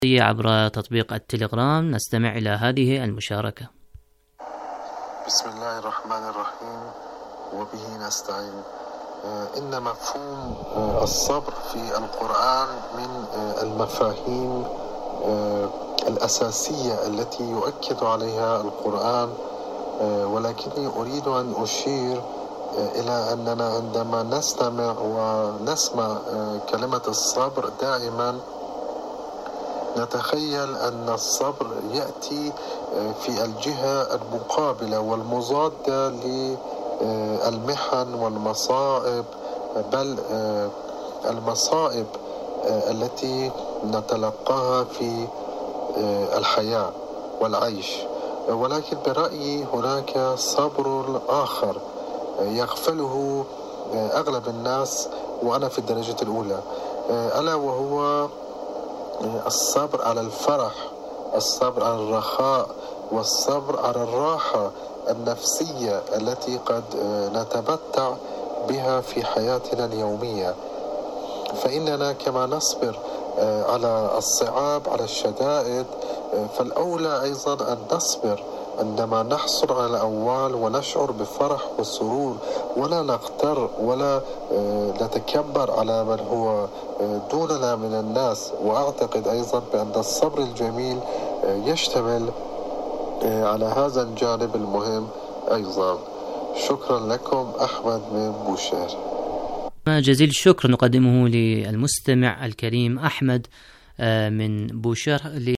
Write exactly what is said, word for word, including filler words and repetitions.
عبر تطبيق التليجرام. نستمع إلى هذه المشاركة. بسم الله الرحمن الرحيم وبه نستعين. إن مفهوم الصبر في القرآن من المفاهيم الأساسية التي يؤكد عليها القرآن، ولكني أريد أن أشير إلى أننا عندما نستمع ونسمع كلمة الصبر دائما نتخيل أن الصبر يأتي في الجهة المقابلة والمضادة للمحن والمصائب، بل المصائب التي نتلقاها في الحياة والعيش. ولكن برأيي هناك صبر آخر يغفله أغلب الناس وأنا في الدرجة الأولى، ألا وهو الصبر على الفرح، الصبر على الرخاء، والصبر على الراحة النفسية التي قد نتمتع بها في حياتنا اليومية. فإننا كما نصبر على الصعاب، على الشدائد، فالأولى أيضا أن نصبر عندما نحصل على الأموال ونشعر بفرح وسرور، ولا نغتر ولا نتكبر على من هو دوننا من الناس. وأعتقد أيضا بأن الصبر الجميل يشتمل على هذا الجانب المهم أيضا. شكرا لكم، أحمد من بوشير. جزيل الشكر نقدمه للمستمع الكريم أحمد من بوشير.